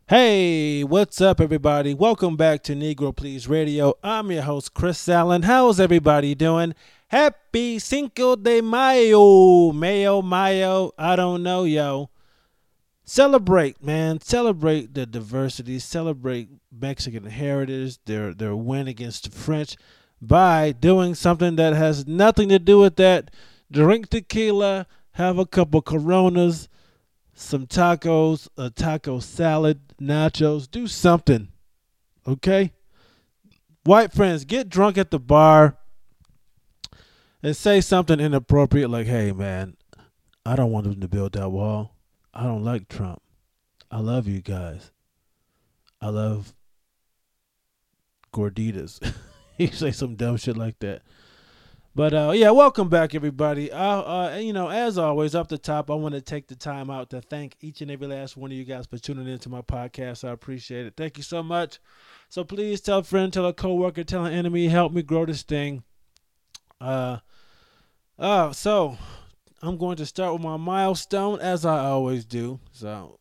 Hey, what's up, everybody? Welcome back to Negro Please Radio. I'm your host, Chris Allen. How's everybody doing? Happy Cinco de Mayo. Mayo. I don't know, yo. Celebrate, man. Celebrate the diversity. Celebrate Mexican heritage, their win against the French by doing something that has nothing to do with that. Drink tequila, have a couple Coronas, some tacos, a taco salad, nachos, do something, okay? White friends, get drunk at the bar and say something inappropriate like, hey, man, I don't want them to build that wall. I don't like Trump. I love you guys. I love gorditas. You say some dumb shit like that. But yeah, welcome back, everybody. As always, up the top, I want to take the time out to thank each and every last one of you guys for tuning into my podcast. I appreciate it. Thank you so much. So please tell a friend, tell a coworker, tell an enemy, help me grow this thing. So I'm going to start with my milestone as I always do. So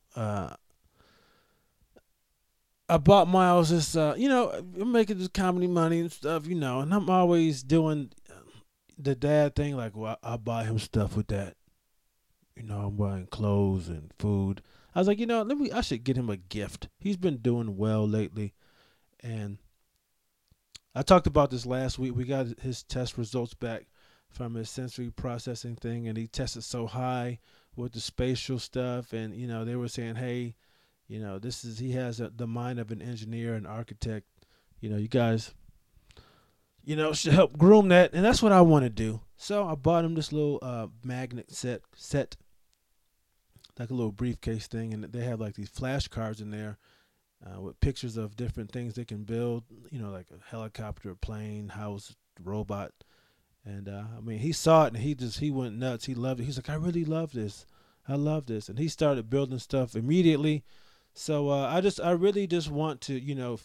I bought Miles this. I'm making this comedy money and stuff, and I'm always doing the dad thing, like, well, I buy him stuff with that. I'm buying clothes and food. I was like, I should get him a gift. He's been doing well lately. And I talked about this last week. We got his test results back from his sensory processing thing, and he tested so high with the spatial stuff. And, they were saying, hey, he has the mind of an engineer, an architect. You guys should help groom that, and that's what I want to do. So I bought him this little magnet set, like a little briefcase thing, and they have like these flashcards in there with pictures of different things they can build, like a helicopter, a plane, house, robot. And he saw it and he went nuts. He loved it. He's like, I really love this. I love this, and he started building stuff immediately. So I really just want to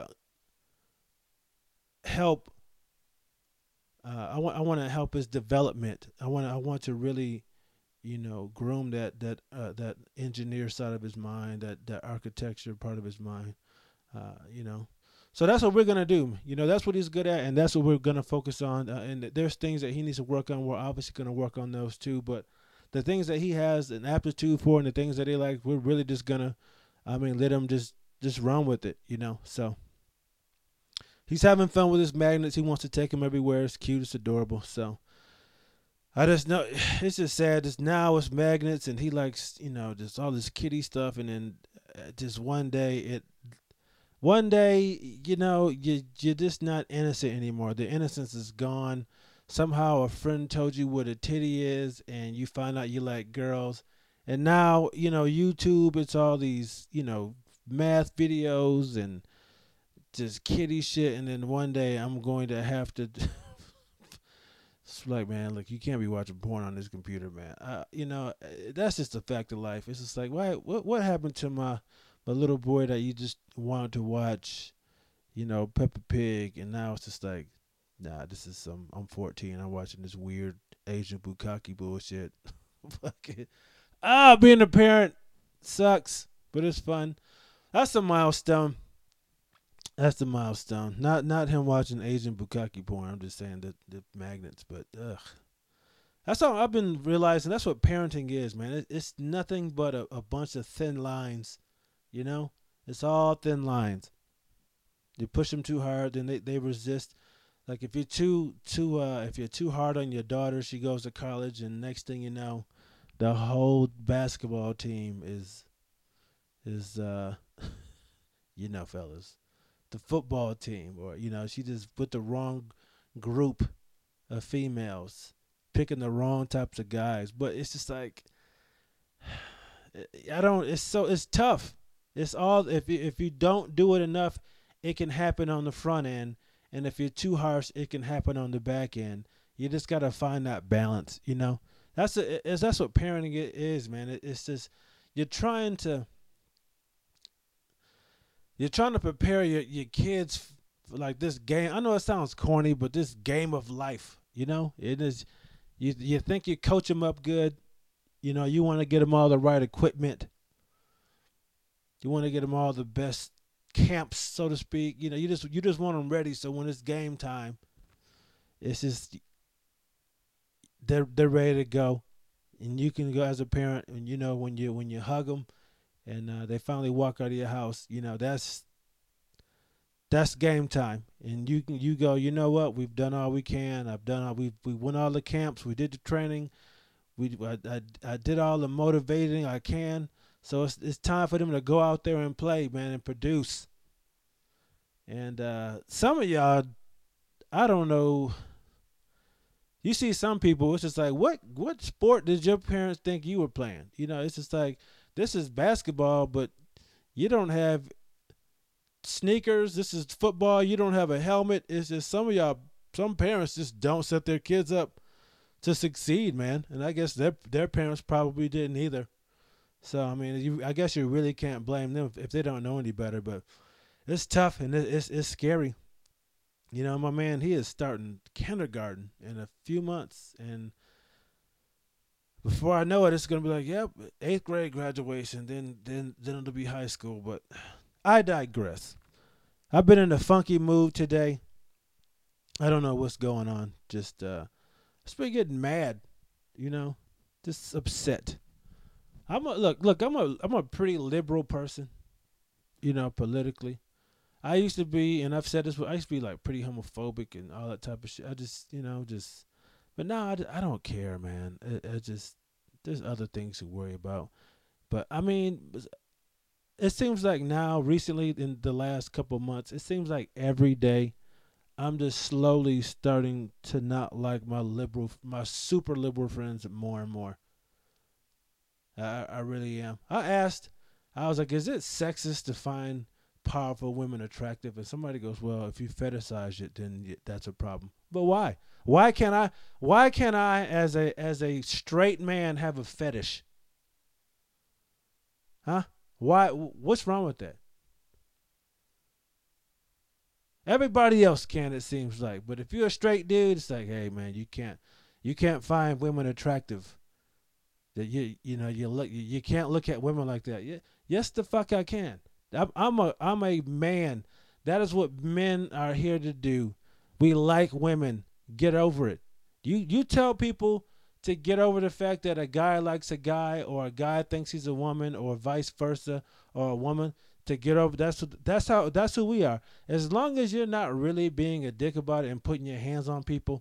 help. I want to help his development. I want to really, groom that engineer side of his mind, that architecture part of his mind. So that's what we're gonna do. That's what he's good at, and that's what we're gonna focus on. And there's things that he needs to work on. We're obviously gonna work on those too. But the things that he has an aptitude for, and the things that he likes, we're really just gonna, let him just run with it. So. He's having fun with his magnets. He wants to take them everywhere. It's cute. It's adorable. So I just know it's just sad. Just now it's magnets, and he likes just all this kitty stuff. And then just one day you're just not innocent anymore. The innocence is gone. Somehow a friend told you what a titty is, and you find out you like girls. And now YouTube. It's all these math videos and just kiddie shit, and then one day I'm going to have to. It's like, man, look, you can't be watching porn on this computer, man. That's just a fact of life. It's just like, why? What happened to my little boy that you just wanted to watch, Peppa Pig, and now it's just like, nah, this is some. I'm 14. I'm watching this weird Asian bukkake bullshit. Fuck it. Being a parent sucks, but it's fun. That's a milestone. That's the milestone. Not him watching Asian bukkake porn. I'm just saying the magnets. But that's all I've been realizing. That's what parenting is, man. It's nothing but a bunch of thin lines. It's all thin lines. You push them too hard, then they resist. Like if you're too hard on your daughter, she goes to college, and next thing you know, the whole basketball team is fellas, the football team, or she just put the wrong group of females, picking the wrong types of guys. But it's just like, it's tough. It's all, if you don't do it enough, it can happen on the front end, and if you're too harsh, it can happen on the back end. You just gotta find that balance. That's what parenting is, man. It's just you're trying to prepare your kids for like this game. I know it sounds corny, but this game of life, it is. You think you coach them up good, you want to get them all the right equipment, You want to get them all the best camps, so to speak. You just want them ready. So when it's game time, it's just they're ready to go, and you can go as a parent. And when you hug them and they finally walk out of your house, that's game time. And you go. You know what? We've done all we can. I've done all we went all the camps. We did the training. I did all the motivating I can. So it's time for them to go out there and play, man, and produce. And some of y'all, I don't know. You see some people, it's just like, what sport did your parents think you were playing? It's just like, this is basketball, but you don't have sneakers. This is football. You don't have a helmet. It's just some parents just don't set their kids up to succeed, man. And I guess their parents probably didn't either. So I mean, I guess you really can't blame them if they don't know any better. But it's tough and it's scary. My man, he is starting kindergarten in a few months, and before I know it, it's gonna be like, yep, eighth grade graduation. Then it'll be high school. But I digress. I've been in a funky mood today. I don't know what's going on. Just I've been getting mad. Just upset. I'm a pretty liberal person. Politically. I used to be, and I've said this, I used to be like pretty homophobic and all that type of shit. I just, but now I don't care, man. I just, there's other things to worry about. But I mean, it seems like now, recently, in the last couple of months, it seems like every day I'm just slowly starting to not like my super liberal friends more and more. I really am. I was like, is it sexist to find powerful women attractive? And somebody goes, well, if you fetishize it, then that's a problem. But why? Why can't I as a straight man have a fetish? Huh? Why? What's wrong with that? Everybody else can, it seems like. But if you're a straight dude, it's like, hey man, you can't find women attractive. That you can't look at women like that. Yeah, yes, the fuck I can. I'm a man. That is what men are here to do. We like women. Get over it. You tell people to get over the fact that a guy likes a guy, or a guy thinks he's a woman, or vice versa, or a woman, to get over. That's who we are. As long as you're not really being a dick about it and putting your hands on people,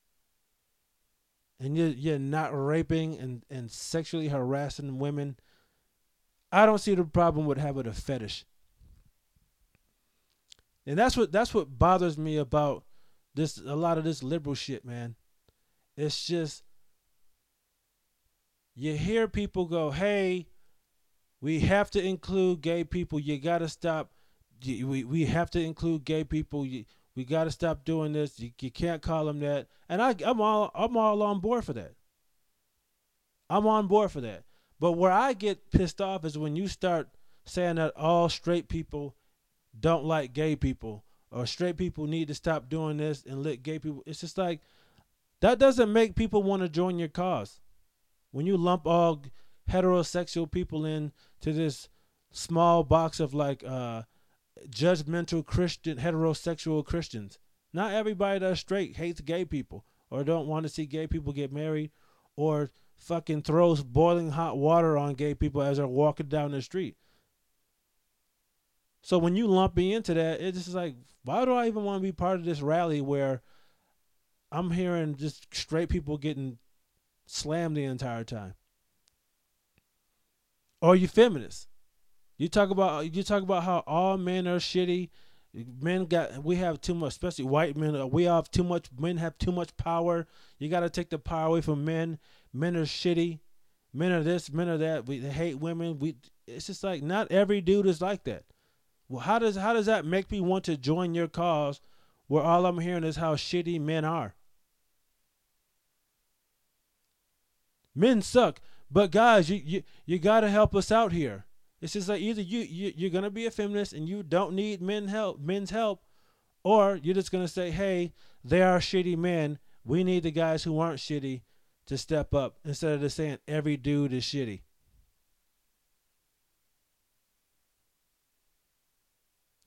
and you're not raping and sexually harassing women, I don't see the problem with having a fetish. And that's what bothers me about this, a lot of this liberal shit, man. It's just, you hear people go, "Hey, we have to include gay people. You got to stop. We have to include gay people. We got to stop doing this. You can't call them that." And I'm all on board for that. I'm on board for that. But where I get pissed off is when you start saying that all straight people don't like gay people, or straight people need to stop doing this and let gay people. It's just like, that doesn't make people want to join your cause. When you lump all heterosexual people in to this small box of like judgmental Christian heterosexual Christians. Not everybody that's straight hates gay people, or don't want to see gay people get married, or fucking throws boiling hot water on gay people as they're walking down the street. So when you lump me into that, it's just like, why do I even want to be part of this rally where I'm hearing just straight people getting slammed the entire time? Or you feminists. You talk about how all men are shitty. We have too much, especially white men. We have too much. Men have too much power. You got to take the power away from men. Men are shitty. Men are this. Men are that. They hate women. It's just like, not every dude is like that. Well, how does that make me want to join your cause, where all I'm hearing is how shitty men are? Men suck, but guys, you got to help us out here. It's just like, either you're gonna be a feminist and you don't need men's help, or you're just gonna say, hey, they are shitty men. We need the guys who aren't shitty to step up, instead of just saying every dude is shitty.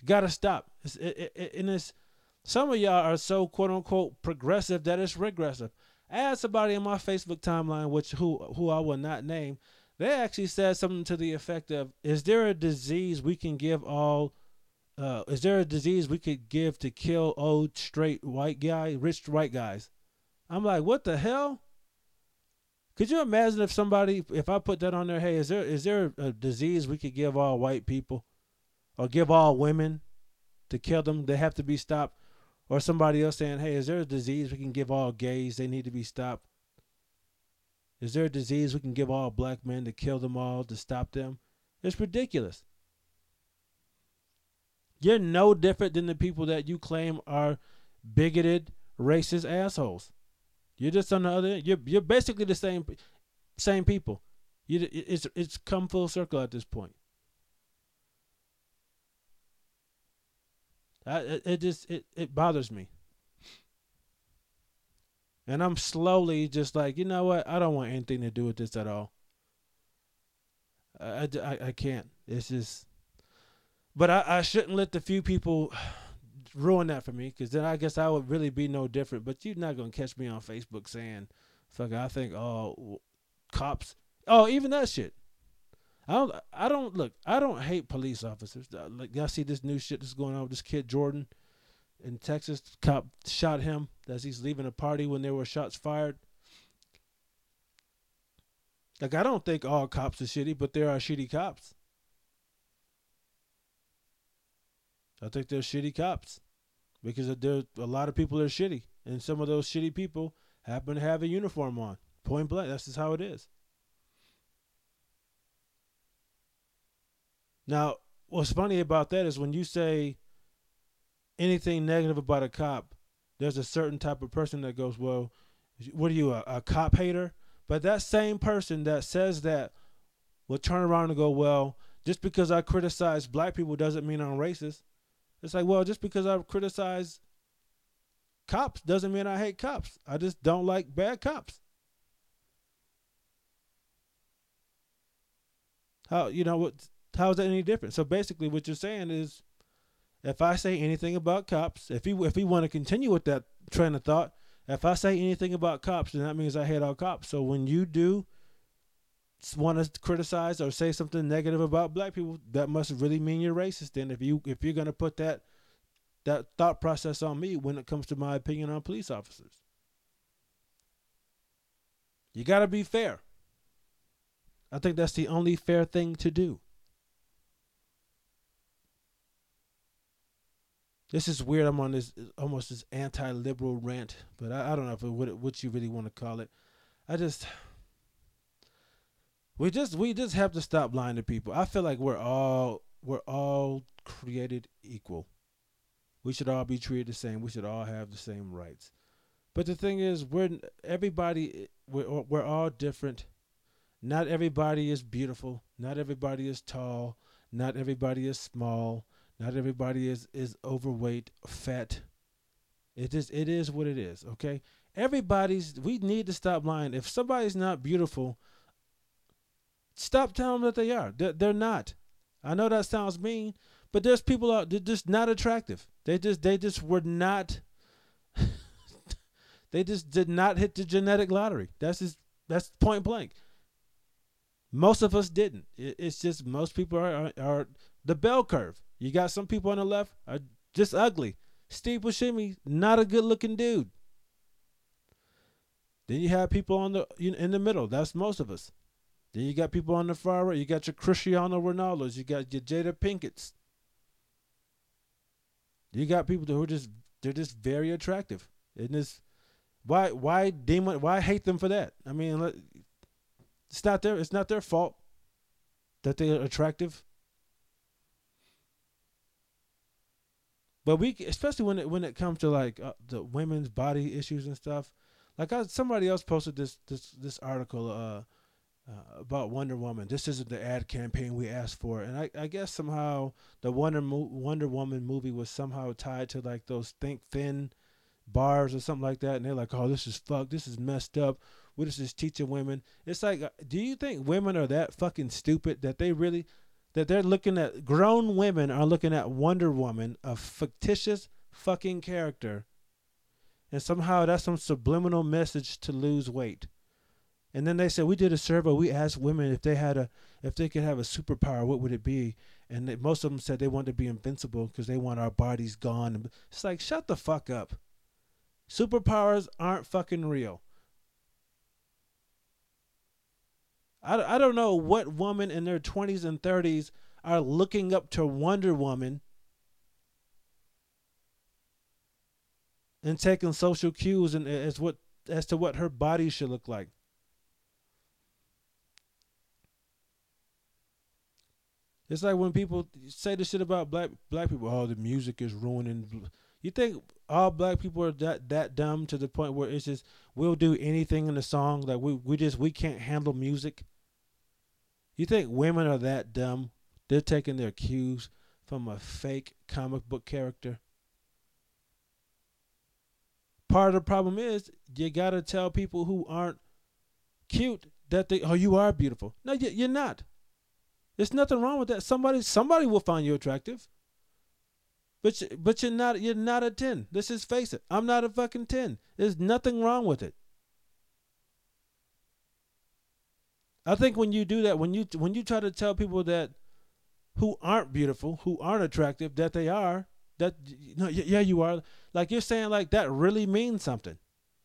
Gotta stop. And it's some of y'all are so quote unquote progressive that it's regressive. I had somebody in my Facebook timeline, who I will not name. They actually said something to the effect of, "Is there a disease we can give all? Is there a disease we could give to kill old straight white guy, rich white guys?" I'm like, what the hell? Could you imagine if I put that on there? Hey, is there a disease we could give all white people, or give all women to kill them? They have to be stopped. Or somebody else saying, hey, is there a disease we can give all gays? They need to be stopped. Is there a disease we can give all black men to kill them all, to stop them? It's ridiculous. You're no different than the people that you claim are bigoted, racist assholes. You're just on the other end. You're basically the same people. It's come full circle at this point. It bothers me, and I'm slowly just like, you know what? I don't want anything to do with this at all. I can't. It's just, but I shouldn't let the few people ruin that for me, because then I guess I would really be no different. But you're not gonna catch me on Facebook saying, "Fuck, I think cops." Oh, even that shit. I don't hate police officers. Like, y'all see this new shit that's going on with this kid Jordan in Texas. Cop shot him as he's leaving a party when there were shots fired. Like, I don't think all cops are shitty, but there are shitty cops. I think they're shitty cops because there a lot of people are shitty, and some of those shitty people happen to have a uniform on. Point blank, that's just how it is. Now, what's funny about that is when you say anything negative about a cop, there's a certain type of person that goes, well, what are you, a cop hater? But that same person that says that will turn around and go, well, just because I criticize black people doesn't mean I'm racist. It's like, well, just because I criticize cops doesn't mean I hate cops. I just don't like bad cops. How is that any different? So basically what you're saying is, if I say anything about cops, if we want to continue with that train of thought, if I say anything about cops, then that means I hate all cops. So when you do want to criticize or say something negative about black people, that must really mean you're racist. Then if you're gonna put that thought process on me when it comes to my opinion on police officers, you gotta be fair. I think that's the only fair thing to do. This is weird. I'm on this almost this anti-liberal rant, but I don't know what you really want to call it. I just we just have to stop lying to people. I feel like we're all created equal. We should all be treated the same. We should all have the same rights. But the thing is, we're all different. Not everybody is beautiful. Not everybody is tall. Not everybody is small. Not everybody is overweight, fat. It is what it is, okay? We need to stop lying. If somebody's not beautiful, stop telling them that they are. They're not. I know that sounds mean, but there's people out they're just not attractive. They just were not they just did not hit the genetic lottery. That's point blank. Most of us didn't. It's just most people are the bell curve. You got some people on the left are just ugly. Steve Buscemi, not a good looking dude. Then you have people in the middle. That's most of us. Then you got people on the far right. You got your Cristiano Ronaldos. You got your Jada Pinkett's. You got people who they're just very attractive. And why hate them for that? I mean, it's not their fault that they're attractive. But especially when it comes to like the women's body issues and stuff. Like somebody else posted this article about Wonder Woman. This isn't the ad campaign we asked for, and I guess somehow the Wonder Woman movie was somehow tied to like those Think Thin bars or something like that, and they're like, oh, this is fucked. This is messed up. What is this teaching women? It's like, do you think women are that fucking stupid that they really That they're looking at, grown women are looking at Wonder Woman, a fictitious fucking character, and somehow that's some subliminal message to lose weight. And then they said we did a survey. We asked women if they could have a superpower, what would it be? And most of them said they wanted to be invincible because they want our bodies gone. And it's like, shut the fuck up. Superpowers aren't fucking real. I don't know what woman in their 20s and 30s are looking up to Wonder Woman and taking social cues and as to what her body should look like. It's like when people say the shit about black people. Oh, the music is ruining. You think all black people are that dumb to the point where it's just we'll do anything in the song, like we can't handle music? You think women are that dumb? They're taking their cues from a fake comic book character. Part of the problem is you gotta tell people who aren't cute that you are beautiful. No, you're not. There's nothing wrong with that. Somebody will find you attractive. But you're not a 10. Let's just face it. I'm not a fucking 10. There's nothing wrong with it. I think when you do that, when you try to tell people that who aren't beautiful, who aren't attractive, that they are, that no, yeah, you are. Like you're saying, like that really means something.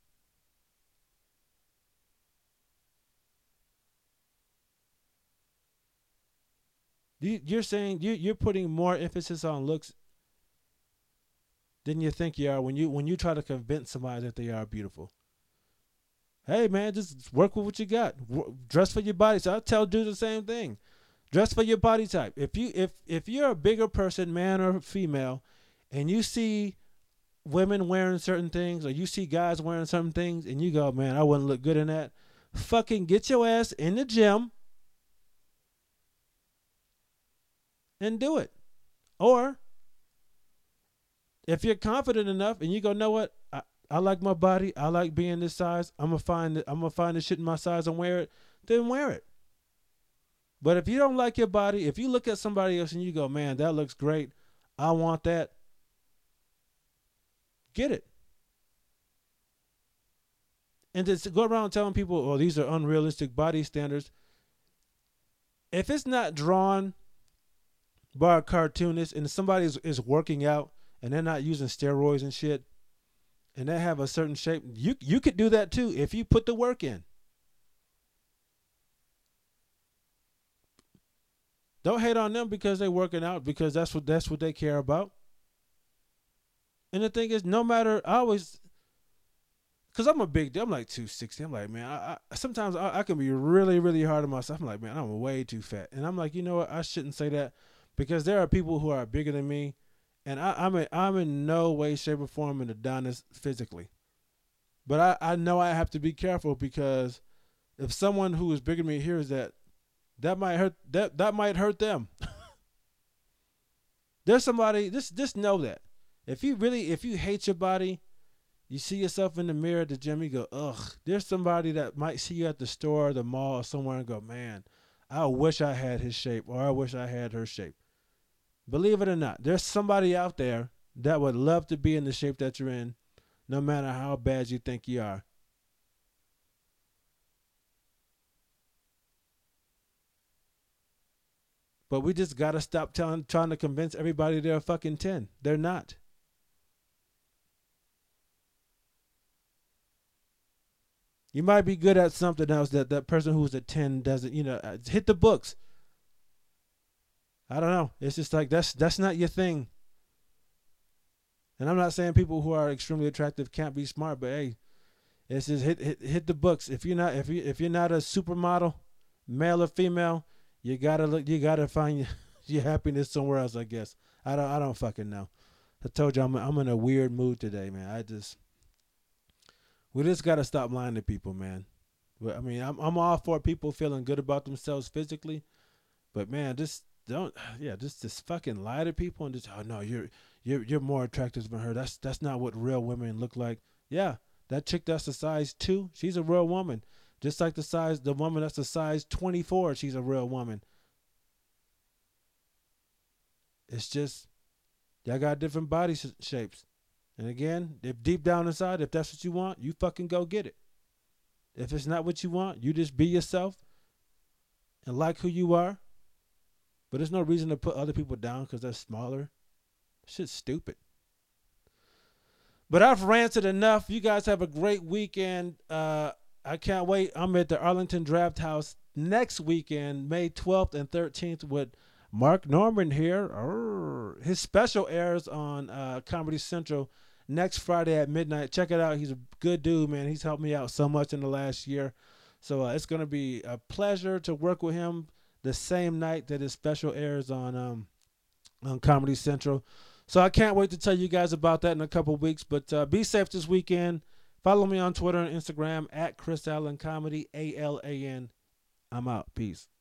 You're saying you're putting more emphasis on looks than you think you are when you try to convince somebody that they are beautiful. Hey man, just work with what you got. Dress for your body. So I tell dudes the same thing. Dress for your body type. If you're a bigger person, man or female, and you see women wearing certain things, or you see guys wearing certain things, and you go, man, I wouldn't look good in that. Fucking get your ass in the gym and do it. Or if you're confident enough and you go, know what, I like my body, I like being this size, I'm gonna find the shit in my size and wear it, then wear it. But if you don't like your body, if you look at somebody else and you go, man, that looks great, I want that, get it. And to go around telling people, oh, these are unrealistic body standards. If it's not drawn by a cartoonist and somebody is working out and they're not using steroids and shit and they have a certain shape, you could do that too if you put the work in. Don't hate on them because they're working out, because that's what they care about. And the thing is, no matter, I always, because I'm like 260. I'm like, man, I sometimes I can be really, really hard on myself. I'm like, man, I'm way too fat. And I'm like, you know what? I shouldn't say that, because there are people who are bigger than me, and I'm in no way, shape, or form an Adonis physically. But I know I have to be careful, because if someone who is bigger than me hears that, that might hurt them. There's somebody, just know that. If you hate your body, you see yourself in the mirror at the gym, you go, ugh. There's somebody that might see you at the store or the mall or somewhere and go, man, I wish I had his shape, or I wish I had her shape. Believe it or not, there's somebody out there that would love to be in the shape that you're in, no matter how bad you think you are. But we just gotta stop trying to convince everybody they're a fucking 10. They're not. You might be good at something else that person who's a 10 doesn't. Hit the books. I don't know. It's just like that's not your thing. And I'm not saying people who are extremely attractive can't be smart, but hey, it's just hit the books. If you're not a supermodel, male or female, you gotta find your happiness somewhere else, I guess. I don't fucking know. I told you I'm in a weird mood today, man. We just gotta stop lying to people, man. But I mean, I'm all for people feeling good about themselves physically, but man, just fucking lie to people and just, oh no, you're more attractive than her. That's not what real women look like. Yeah, that chick that's a size 2, she's a real woman. Just like the woman that's a size 24, she's a real woman. It's just y'all got different body shapes. And again, if deep down inside, if that's what you want, you fucking go get it. If it's not what you want, you just be yourself and like who you are. But there's no reason to put other people down because they're smaller. Shit's stupid. But I've ranted enough. You guys have a great weekend. I can't wait. I'm at the Arlington Draft House next weekend, May 12th and 13th, with Mark Norman here. His special airs on Comedy Central next Friday at midnight. Check it out. He's a good dude, man. He's helped me out so much in the last year. So it's going to be a pleasure to work with him the same night that his special airs on Comedy Central. So I can't wait to tell you guys about that in a couple weeks. But be safe this weekend. Follow me on Twitter and Instagram at Chris Allen Comedy, ALAN. I'm out. Peace.